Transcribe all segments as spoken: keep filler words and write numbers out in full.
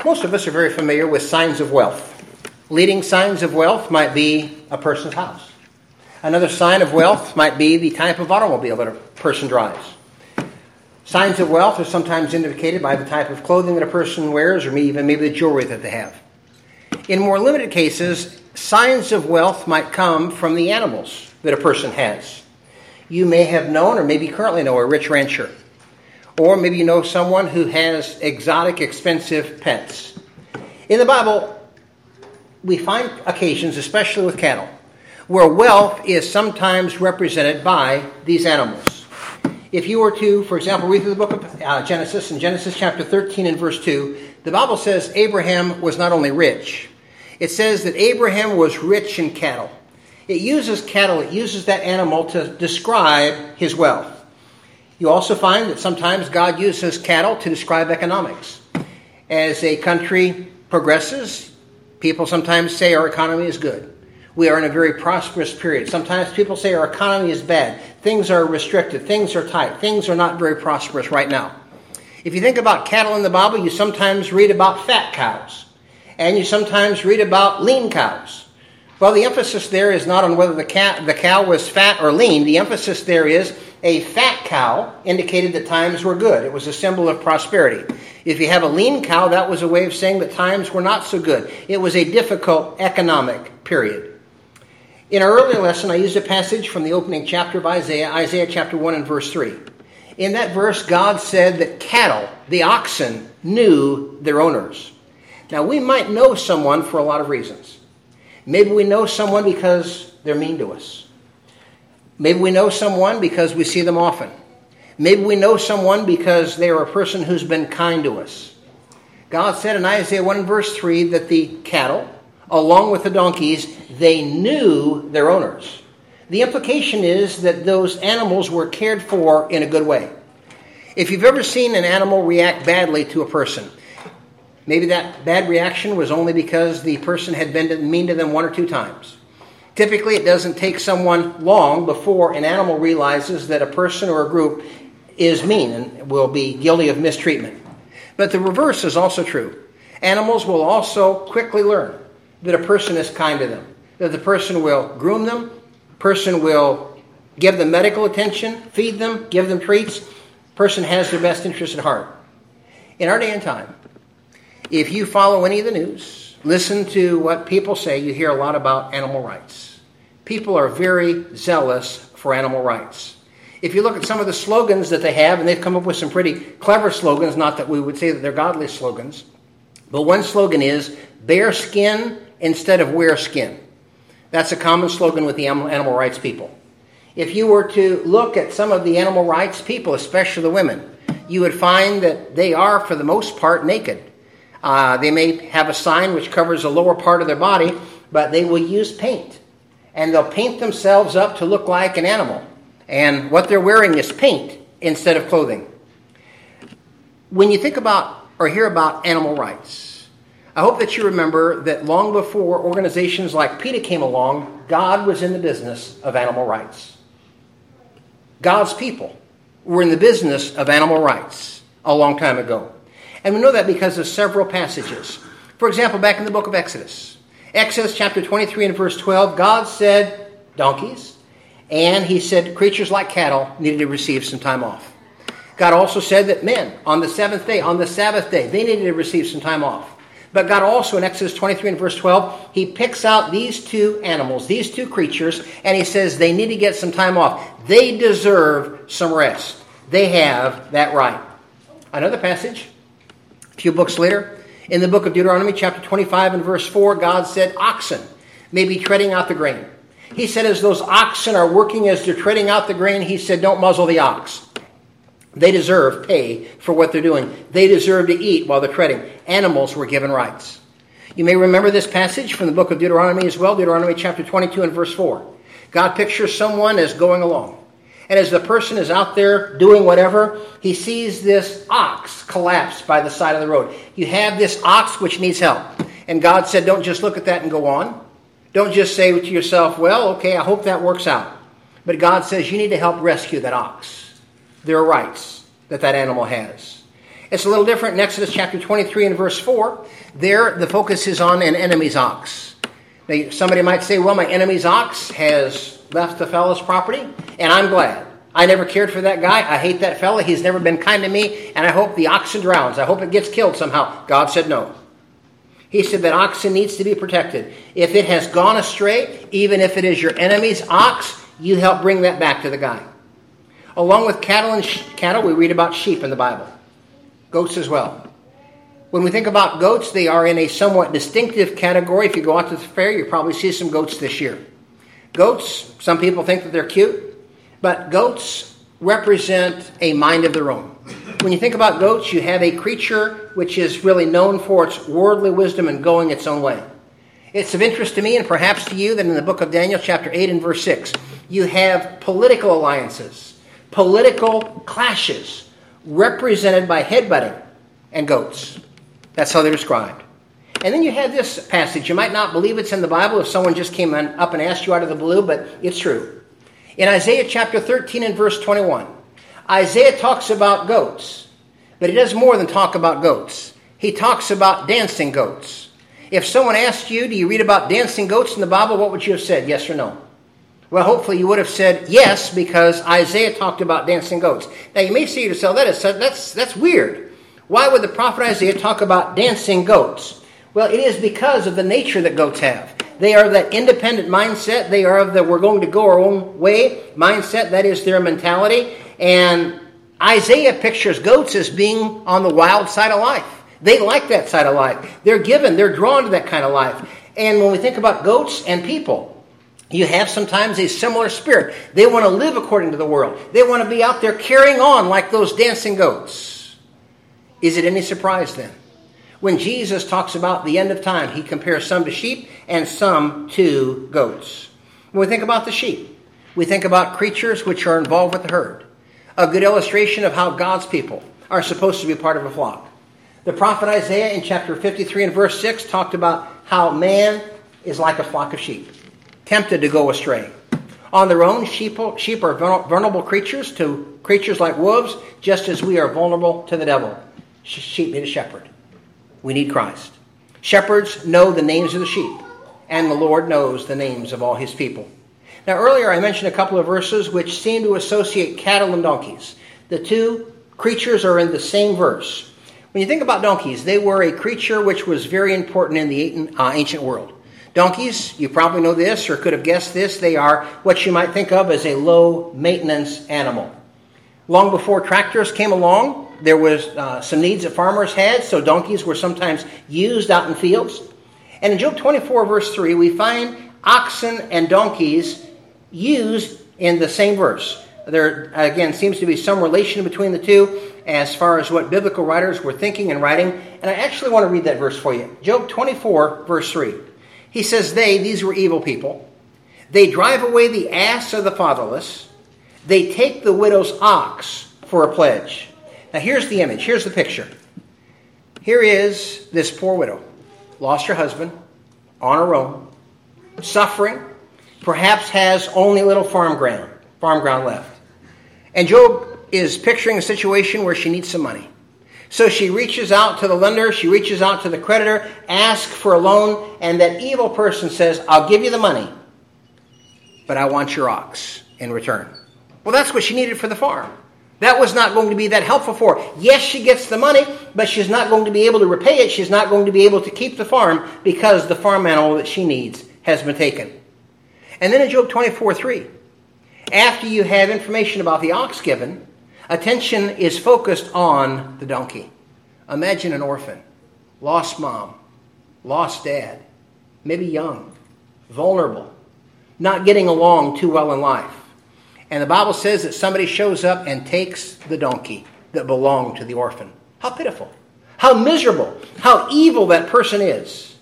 Most of us are very familiar with signs of wealth. Leading signs of wealth might be a person's house. Another sign of wealth might be the type of automobile that a person drives. Signs of wealth are sometimes indicated by the type of clothing that a person wears, or even maybe the jewelry that they have. In more limited cases, signs of wealth might come from the animals that a person has. You may have known, or maybe currently know, a rich rancher. Or maybe you know someone who has exotic, expensive pets. In the Bible, we find occasions, especially with cattle, where wealth is sometimes represented by these animals. If you were to, for example, read through the book of uh, Genesis, in Genesis chapter thirteen and verse two, the Bible says Abraham was not only rich, it says that Abraham was rich in cattle. It uses cattle, it uses that animal to describe his wealth. You also find that sometimes God uses cattle to describe economics. As a country progresses, people sometimes say our economy is good. We are in a very prosperous period. Sometimes people say our economy is bad. Things are restricted. Things are tight. Things are not very prosperous right now. If you think about cattle in the Bible, you sometimes read about fat cows. And you sometimes read about lean cows. Well, the emphasis there is not on whether the, cat, the cow was fat or lean. The emphasis there is a fat cow indicated that times were good. It was a symbol of prosperity. If you have a lean cow, that was a way of saying that times were not so good. It was a difficult economic period. In our earlier lesson, I used a passage from the opening chapter of Isaiah, Isaiah chapter one and verse three. In that verse, God said that cattle, the oxen, knew their owners. Now, we might know someone for a lot of reasons. Maybe we know someone because they're mean to us. Maybe we know someone because we see them often. Maybe we know someone because they are a person who's been kind to us. God said in Isaiah one verse three that the cattle, along with the donkeys, they knew their owners. The implication is that those animals were cared for in a good way. If you've ever seen an animal react badly to a person, maybe that bad reaction was only because the person had been mean to them one or two times. Typically, it doesn't take someone long before an animal realizes that a person or a group is mean and will be guilty of mistreatment. But the reverse is also true. Animals will also quickly learn that a person is kind to them, that the person will groom them, person will give them medical attention, feed them, give them treats. Person has their best interest at heart. In our day and time, if you follow any of the news, listen to what people say, you hear a lot about animal rights. People are very zealous for animal rights. If you look at some of the slogans that they have, and they've come up with some pretty clever slogans, not that we would say that they're godly slogans, but one slogan is, bear skin instead of wear skin. That's a common slogan with the animal rights people. If you were to look at some of the animal rights people, especially the women, you would find that they are, for the most part, naked. Uh, they may have a sign which covers the lower part of their body, but they will use paint. And they'll paint themselves up to look like an animal. And what they're wearing is paint instead of clothing. When you think about or hear about animal rights, I hope that you remember that long before organizations like PETA came along, God was in the business of animal rights. God's people were in the business of animal rights a long time ago. And we know that because of several passages. For example, back in the book of Exodus. Exodus chapter twenty-three and verse twelve, God said donkeys, and he said creatures like cattle needed to receive some time off. God also said that men, on the seventh day, on the Sabbath day, they needed to receive some time off. But God also, in Exodus twenty-three and verse twelve, he picks out these two animals, these two creatures, and he says they need to get some time off. They deserve some rest. They have that right. Another passage, a few books later, in the book of Deuteronomy, chapter twenty-five and verse four, God said oxen may be treading out the grain. He said as those oxen are working, as they're treading out the grain, he said don't muzzle the ox. They deserve pay for what they're doing. They deserve to eat while they're treading. Animals were given rights. You may remember this passage from the book of Deuteronomy as well, Deuteronomy chapter twenty-two and verse four. God pictures someone as going along. And as the person is out there doing whatever, he sees this ox collapse by the side of the road. You have this ox which needs help. And God said, don't just look at that and go on. Don't just say to yourself, well, okay, I hope that works out. But God says you need to help rescue that ox. There are rights that that animal has. It's a little different in Exodus chapter twenty-three and verse four. There, the focus is on an enemy's ox. Now, somebody might say, well, my enemy's ox has left the fellow's property, and I'm glad. I never cared for that guy. I hate that fella. He's never been kind to me, and I hope the oxen drowns. I hope it gets killed somehow. God said no. He said that oxen needs to be protected. If it has gone astray, even if it is your enemy's ox, you help bring that back to the guy. Along with cattle and sh- cattle, we read about sheep in the Bible. Goats as well. When we think about goats, they are in a somewhat distinctive category. If you go out to the fair, you'll probably see some goats this year. Goats, some people think that they're cute, but goats represent a mind of their own. When you think about goats, you have a creature which is really known for its worldly wisdom and going its own way. It's of interest to me and perhaps to you that in the book of Daniel, chapter eight and verse six, you have political alliances, political clashes, represented by headbutting and goats. That's how they're described. And then you have this passage. You might not believe it's in the Bible if someone just came up and asked you out of the blue, but it's true. In Isaiah chapter thirteen and verse twenty-one, Isaiah talks about goats, but he does more than talk about goats. He talks about dancing goats. If someone asked you, do you read about dancing goats in the Bible, what would you have said, yes or no? Well, hopefully you would have said yes, because Isaiah talked about dancing goats. Now, you may say to yourself, that is, that's, that's weird. Why would the prophet Isaiah talk about dancing goats? Well, it is because of the nature that goats have. They are that independent mindset. They are of the we're going to go our own way mindset. That is their mentality. And Isaiah pictures goats as being on the wild side of life. They like that side of life. They're given, they're drawn to that kind of life. And when we think about goats and people, you have sometimes a similar spirit. They want to live according to the world. They want to be out there carrying on like those dancing goats. Is it any surprise then? When Jesus talks about the end of time, he compares some to sheep and some to goats. When we think about the sheep, we think about creatures which are involved with the herd. A good illustration of how God's people are supposed to be part of a flock. The prophet Isaiah in chapter fifty-three and verse six talked about how man is like a flock of sheep, tempted to go astray. On their own, sheep, sheep are vulnerable creatures to creatures like wolves, just as we are vulnerable to the devil. Sheep need a shepherd. We need Christ. Shepherds know the names of the sheep, and the Lord knows the names of all his people. Now, earlier I mentioned a couple of verses which seem to associate cattle and donkeys. The two creatures are in the same verse. When you think about donkeys, they were a creature which was very important in the ancient world. Donkeys, you probably know this or could have guessed this, they are what you might think of as a low-maintenance animal. Long before tractors came along, there was uh, some needs that farmers had, so donkeys were sometimes used out in fields. And in Job twenty-four, verse three, we find oxen and donkeys used in the same verse. There, again, seems to be some relation between the two as far as what biblical writers were thinking and writing. And I actually want to read that verse for you. Job twenty-four, verse three. He says, they, these were evil people, they drive away the ass of the fatherless. They take the widow's ox for a pledge. Now here's the image. Here's the picture. Here is this poor widow. Lost her husband on her own. Suffering. Perhaps has only a little farm ground, farm ground left. And Job is picturing a situation where she needs some money. So she reaches out to the lender, she reaches out to the creditor, asks for a loan, and that evil person says, I'll give you the money, but I want your ox in return. Well, that's what she needed for the farm. That was not going to be that helpful for her. Yes, she gets the money, but she's not going to be able to repay it. She's not going to be able to keep the farm because the farm animal that she needs has been taken. And then in Job twenty-four, three, after you have information about the ox given, attention is focused on the donkey. Imagine an orphan, lost mom, lost dad, maybe young, vulnerable, not getting along too well in life. And the Bible says that somebody shows up and takes the donkey that belonged to the orphan. How pitiful. How miserable. How evil that person is.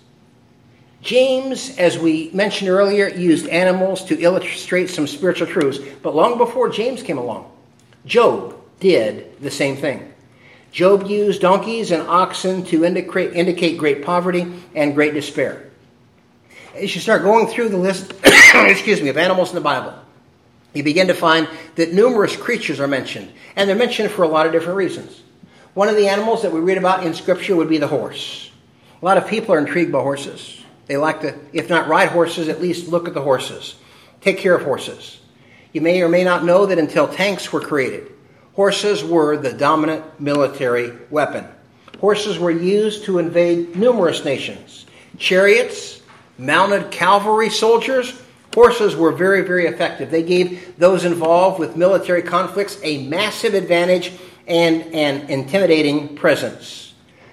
James, as we mentioned earlier, used animals to illustrate some spiritual truths. But long before James came along, Job did the same thing. Job used donkeys and oxen to indicate, indicate great poverty and great despair. As you start going through the list excuse me, of animals in the Bible, you begin to find that numerous creatures are mentioned. And they're mentioned for a lot of different reasons. One of the animals that we read about in Scripture would be the horse. A lot of people are intrigued by horses. They like to, if not ride horses, at least look at the horses. Take care of horses. You may or may not know that until tanks were created, horses were the dominant military weapon. Horses were used to invade numerous nations. Chariots, mounted cavalry soldiers, horses were very, very effective. They gave those involved with military conflicts a massive advantage and an intimidating presence.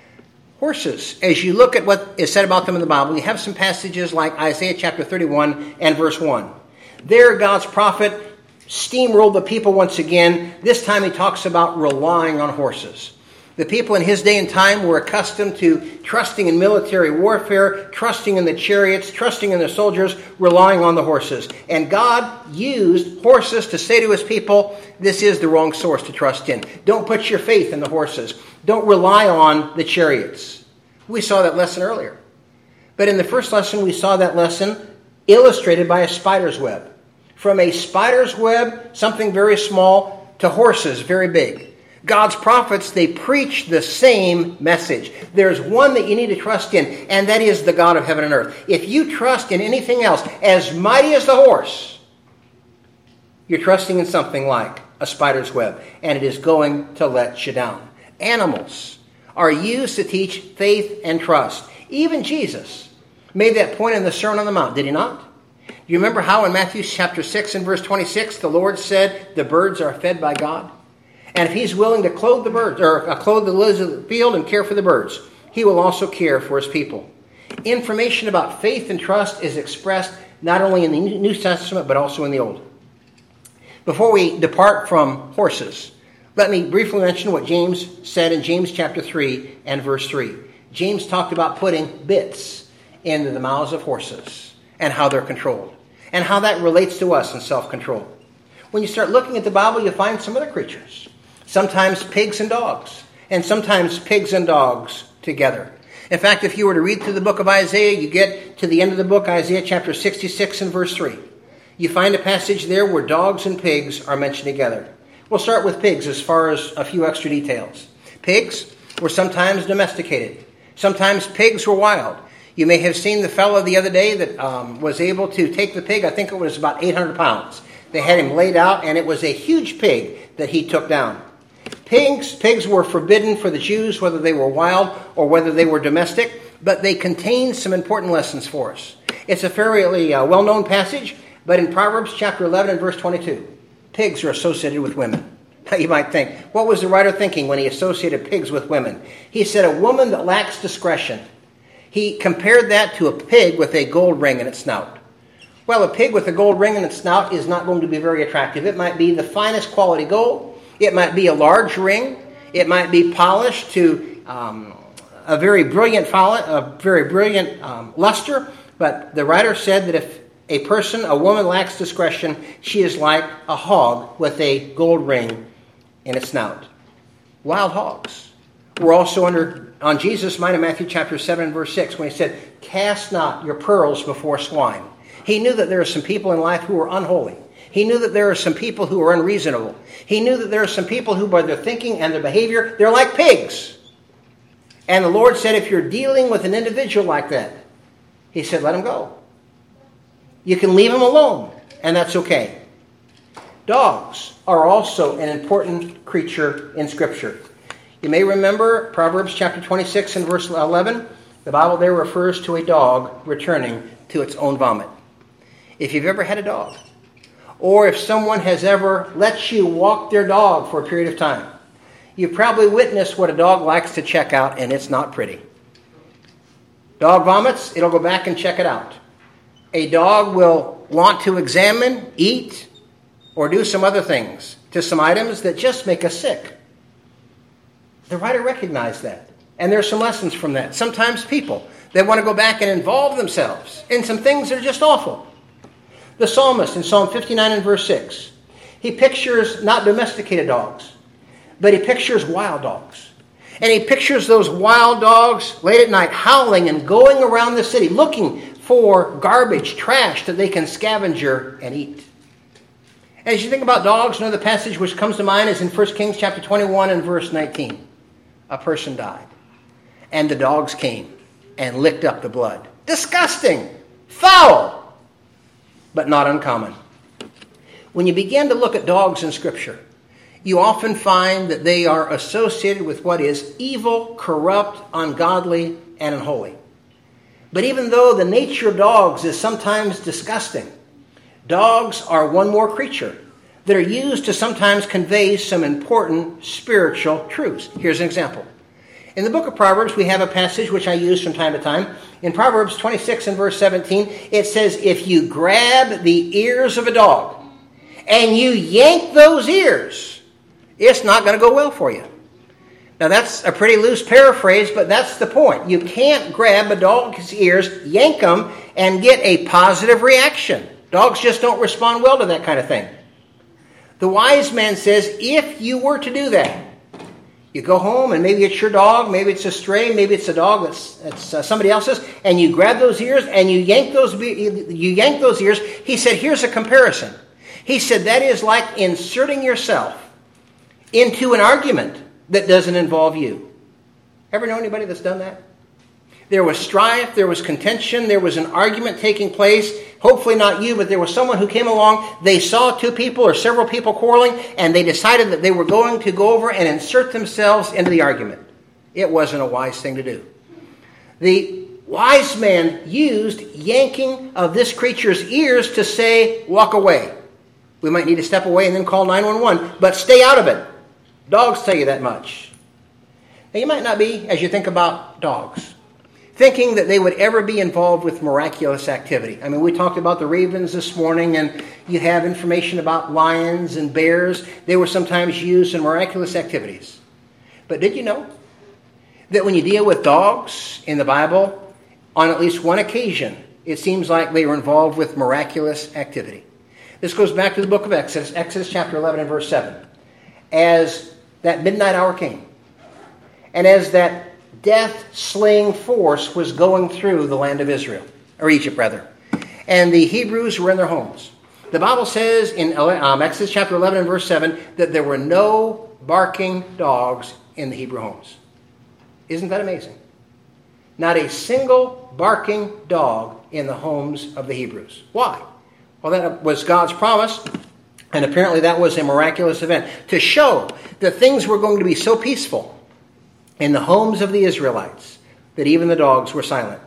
Horses, as you look at what is said about them in the Bible, you have some passages like Isaiah chapter thirty-one and verse one. There, God's prophet steamrolled the people once again. This time he talks about relying on horses. The people in his day and time were accustomed to trusting in military warfare, trusting in the chariots, trusting in the soldiers, relying on the horses. And God used horses to say to his people, this is the wrong source to trust in. Don't put your faith in the horses. Don't rely on the chariots. We saw that lesson earlier. But in the first lesson, we saw that lesson illustrated by a spider's web. From a spider's web, something very small, to horses very big. God's prophets, they preach the same message. There's one that you need to trust in, and that is the God of heaven and earth. If you trust in anything else, as mighty as the horse, you're trusting in something like a spider's web, and it is going to let you down. Animals are used to teach faith and trust. Even Jesus made that point in the Sermon on the Mount, did he not? Do you remember how in Matthew chapter six and verse twenty-six, the Lord said, the birds are fed by God? And if he's willing to clothe the birds, or uh, clothe the lilies of the field and care for the birds, he will also care for his people. Information about faith and trust is expressed not only in the New Testament, but also in the Old. Before we depart from horses, let me briefly mention what James said in James chapter three and verse three. James talked about putting bits into the mouths of horses and how they're controlled, and how that relates to us in self-control. When you start looking at the Bible, you find some other creatures. Sometimes pigs and dogs, and sometimes pigs and dogs together. In fact, if you were to read through the book of Isaiah, you get to the end of the book, Isaiah chapter sixty-six and verse three. You find a passage there where dogs and pigs are mentioned together. We'll start with pigs as far as a few extra details. Pigs were sometimes domesticated. Sometimes pigs were wild. You may have seen the fellow the other day that um, was able to take the pig. I think it was about eight hundred pounds. They had him laid out, and it was a huge pig that he took down. Pigs, pigs were forbidden for the Jews, whether they were wild or whether they were domestic, but they contain some important lessons for us. It's a fairly uh, well-known passage, but in Proverbs chapter eleven and verse twenty-two, pigs are associated with women. Now you might think, what was the writer thinking when he associated pigs with women? He said, a woman that lacks discretion. He compared that to a pig with a gold ring in its snout. Well, a pig with a gold ring in its snout is not going to be very attractive. It might be the finest quality gold. It might be a large ring. It might be polished to um, a very brilliant a very brilliant um, luster. But the writer said that if a person, a woman lacks discretion, she is like a hog with a gold ring in its snout. Wild hogs were also under on Jesus' mind in Matthew chapter seven and verse six when he said, cast not your pearls before swine. He knew that there are some people in life who are unholy. He knew that there are some people who are unreasonable. He knew that there are some people who, by their thinking and their behavior, they're like pigs. And the Lord said, if you're dealing with an individual like that, he said, let him go. You can leave him alone, and that's okay. Dogs are also an important creature in Scripture. You may remember Proverbs chapter twenty-six and verse eleven. The Bible there refers to a dog returning to its own vomit. If you've ever had a dog, or if someone has ever let you walk their dog for a period of time, you've probably witnessed what a dog likes to check out, and it's not pretty. Dog vomits, it'll go back and check it out. A dog will want to examine, eat, or do some other things to some items that just make us sick. The writer recognized that, and there's some lessons from that. Sometimes people, they want to go back and involve themselves in some things that are just awful. The psalmist in Psalm fifty-nine and verse six, he pictures not domesticated dogs, but he pictures wild dogs. And he pictures those wild dogs late at night howling and going around the city looking for garbage, trash that they can scavenger and eat. As you think about dogs, another passage which comes to mind is in First Kings chapter twenty-one and verse nineteen. a person died, and the dogs came and licked up the blood. Disgusting! Foul! But not uncommon. When you begin to look at dogs in Scripture, you often find that they are associated with what is evil, corrupt, ungodly, and unholy. But even though the nature of dogs is sometimes disgusting, dogs are one more creature that are used to sometimes convey some important spiritual truths. Here's an example. In the book of Proverbs, we have a passage which I use from time to time. In Proverbs twenty-six and verse seventeen, it says, if you grab the ears of a dog and you yank those ears, it's not going to go well for you. Now that's a pretty loose paraphrase, but that's the point. You can't grab a dog's ears, yank them, and get a positive reaction. Dogs just don't respond well to that kind of thing. The wise man says, if you were to do that, you go home and maybe it's your dog, maybe it's a stray, maybe it's a dog that's, that's uh, somebody else's, and you grab those ears and you yank those you yank those ears. He said, here's a comparison. He said that is like inserting yourself into an argument that doesn't involve you. Ever know anybody that's done that? There was strife, there was contention, there was an argument taking place. Hopefully not you, but there was someone who came along. They saw two people or several people quarreling, and they decided that they were going to go over and insert themselves into the argument. It wasn't a wise thing to do. The wise man used yanking of this creature's ears to say, walk away. We might need to step away and then call nine one one, but stay out of it. Dogs tell you that much. Now, you might not be, as you think about dogs, thinking that they would ever be involved with miraculous activity. I mean, we talked about the ravens this morning, and you have information about lions and bears. They were sometimes used in miraculous activities. But did you know that when you deal with dogs in the Bible, on at least one occasion, it seems like they were involved with miraculous activity? This goes back to the book of Exodus, Exodus chapter eleven and verse seven. As that midnight hour came, and as that death-slaying force was going through the land of Israel, or Egypt rather, and the Hebrews were in their homes, the Bible says in um, Exodus chapter eleven and verse seven that there were no barking dogs in the Hebrew homes. Isn't that amazing? Not a single barking dog in the homes of the Hebrews. Why? Well, that was God's promise. And apparently that was a miraculous event to show that things were going to be so peaceful in the homes of the Israelites that even the dogs were silent.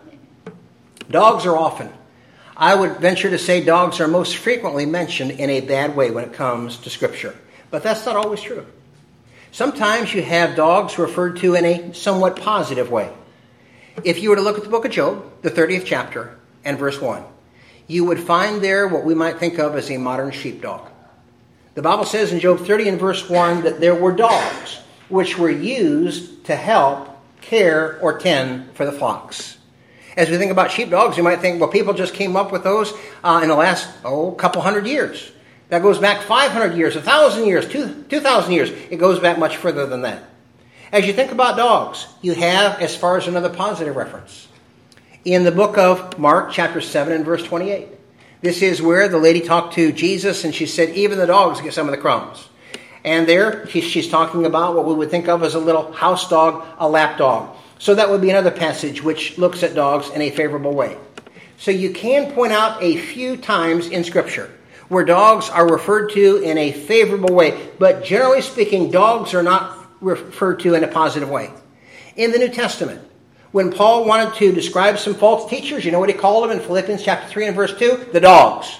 Dogs are often, I would venture to say dogs are most frequently mentioned in a bad way when it comes to Scripture. But that's not always true. Sometimes you have dogs referred to in a somewhat positive way. If you were to look at the book of Job, the thirtieth chapter, and verse one, you would find there what we might think of as a modern sheepdog. The Bible says in Job thirty and verse one that there were dogs which were used to help care or tend for the flocks. As we think about sheepdogs, you might think, well, people just came up with those uh, in the last, oh, couple hundred years. That goes back five hundred years, one thousand years, two thousand years. It goes back much further than that. As you think about dogs, you have, as far as another positive reference, in the book of Mark, chapter seven and verse twenty-eight. This is where the lady talked to Jesus, and she said, even the dogs get some of the crumbs. And there, she's talking about what we would think of as a little house dog, a lap dog. So that would be another passage which looks at dogs in a favorable way. So you can point out a few times in Scripture where dogs are referred to in a favorable way. But generally speaking, dogs are not referred to in a positive way. In the New Testament, when Paul wanted to describe some false teachers, you know what he called them in Philippians chapter three and verse two? The dogs.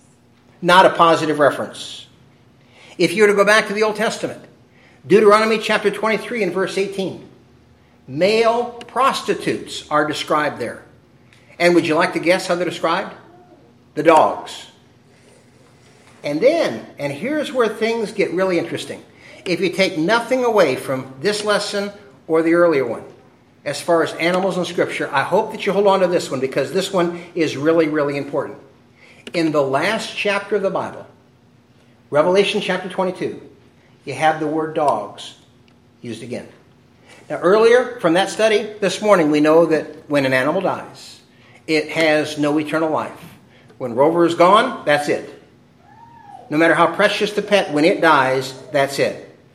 Not a positive reference. If you were to go back to the Old Testament, Deuteronomy chapter twenty-three and verse eighteen, male prostitutes are described there. And would you like to guess how they're described? The dogs. And then, and here's where things get really interesting. If you take nothing away from this lesson or the earlier one, as far as animals in Scripture, I hope that you hold on to this one because this one is really, really important. In the last chapter of the Bible, Revelation chapter twenty-two, you have the word dogs used again. Now earlier from that study this morning, we know that when an animal dies, it has no eternal life. When Rover is gone, that's it. No matter how precious the pet, when it dies, that's it.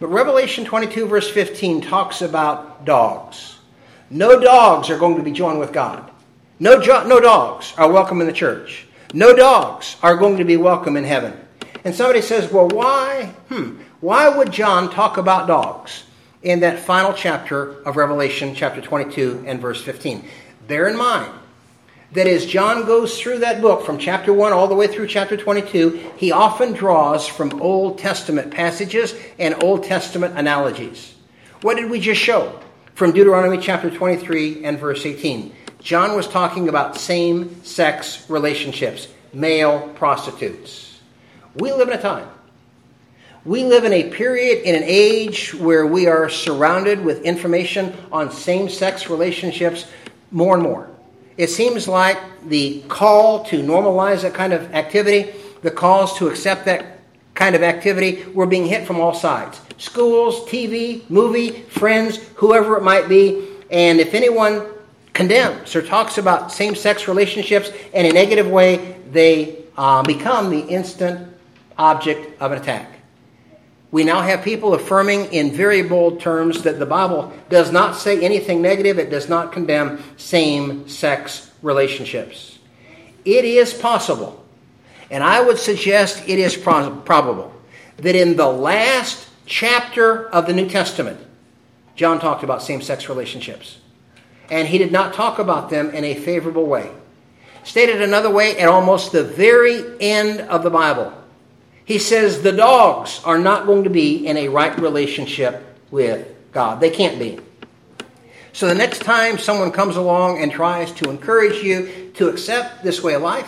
But Revelation twenty-two verse fifteen talks about dogs. No dogs are going to be joined with God. No, jo- no dogs are welcome in the church. No dogs are going to be welcome in heaven. And somebody says, well, why? Hmm, why would John talk about dogs in that final chapter of Revelation, chapter twenty-two and verse fifteen? Bear in mind that as John goes through that book from chapter one all the way through chapter twenty-two, he often draws from Old Testament passages and Old Testament analogies. What did we just show from Deuteronomy chapter twenty-three and verse eighteen? John was talking about same-sex relationships, male prostitutes. We live in a time. We live in a period, in an age where we are surrounded with information on same-sex relationships more and more. It seems like the call to normalize that kind of activity, the calls to accept that kind of activity, we're being hit from all sides. Schools, T V, movie, friends, whoever it might be. And if anyone condemns or talks about same-sex relationships in a negative way, they uh, become the instant object of an attack. We now have people affirming in very bold terms that the Bible does not say anything negative. It does not condemn same-sex relationships. It is possible, and I would suggest it is pro- probable, that in the last chapter of the New Testament, John talked about same-sex relationships. And he did not talk about them in a favorable way. Stated another way, at almost the very end of the Bible, he says the dogs are not going to be in a right relationship with God. They can't be. So the next time someone comes along and tries to encourage you to accept this way of life,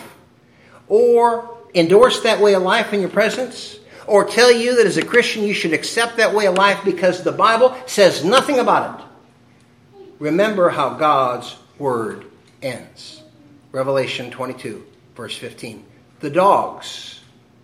or endorse that way of life in your presence, or tell you that as a Christian you should accept that way of life because the Bible says nothing about it, remember how God's word ends. Revelation twenty-two, verse fifteen. The dogs.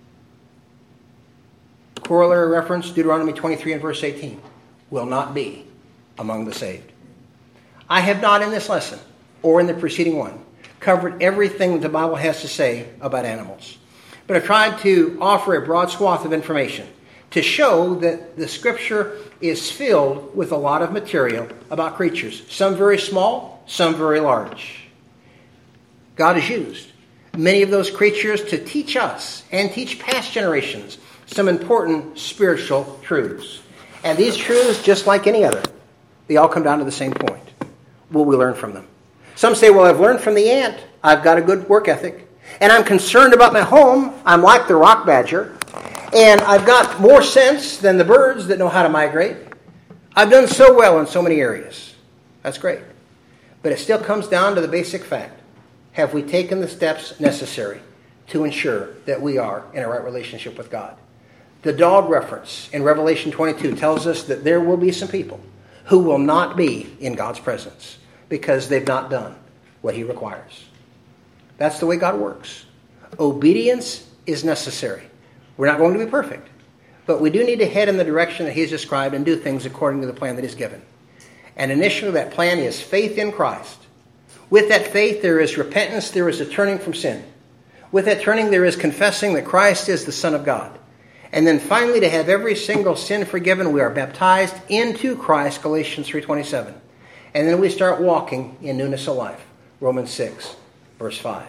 Corollary reference, Deuteronomy twenty-three and verse eighteen. Will not be among the saved. I have not in this lesson, or in the preceding one, covered everything that the Bible has to say about animals. But I've tried to offer a broad swath of information to show that the Scripture is filled with a lot of material about creatures. Some very small, some very large. God has used many of those creatures to teach us and teach past generations some important spiritual truths. And these truths, just like any other, they all come down to the same point. Will we learn from them? Some say, well, I've learned from the ant. I've got a good work ethic. And I'm concerned about my home. I'm like the rock badger. And I've got more sense than the birds that know how to migrate. I've done so well in so many areas. That's great. But it still comes down to the basic fact. Have we taken the steps necessary to ensure that we are in a right relationship with God? The dog reference in Revelation twenty-two tells us that there will be some people who will not be in God's presence because they've not done what He requires. That's the way God works. Obedience is necessary. We're not going to be perfect, but we do need to head in the direction that He's described and do things according to the plan that He's given. And initially that plan is faith in Christ. With that faith there is repentance, there is a turning from sin. With that turning there is confessing that Christ is the Son of God. And then finally to have every single sin forgiven, we are baptized into Christ, Galatians three twenty-seven. And then we start walking in newness of life, Romans six, verse five.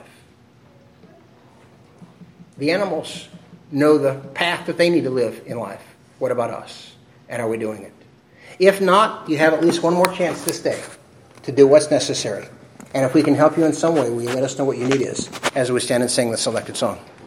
The animals know the path that they need to live in life. What about us? And are we doing it? If not, you have at least one more chance this day to do what's necessary. And if we can help you in some way, will you let us know what your need is as we stand and sing the selected song?